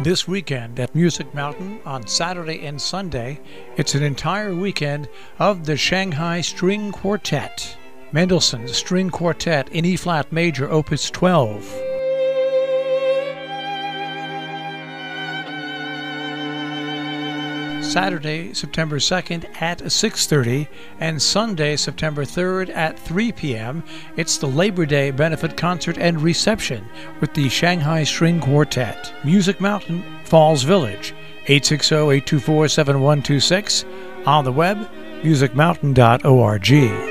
This weekend at Music Mountain on Saturday and Sunday, it's an entire weekend of the Shanghai String Quartet. Mendelssohn's String Quartet in E-flat major, Opus 12. Saturday, September 2nd at 6:30 and Sunday, September 3rd at 3 p.m. It's the Labor Day benefit concert and reception with the Shanghai String Quartet. Music Mountain, Falls Village, 860-824-7126. On the web, musicmountain.org.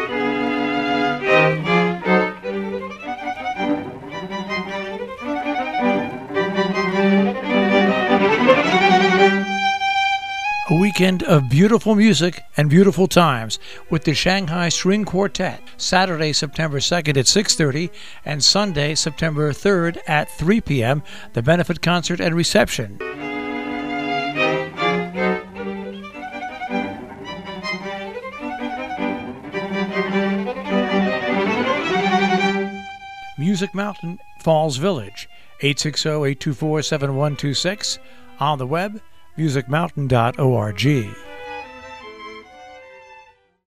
A weekend of beautiful music and beautiful times with the Shanghai String Quartet. Saturday, September 2nd at 6:30 and Sunday, September 3rd at 3 p.m. The benefit concert and reception. Music Mountain, Falls Village, 860-824-7126. On the web, musicmountain.org.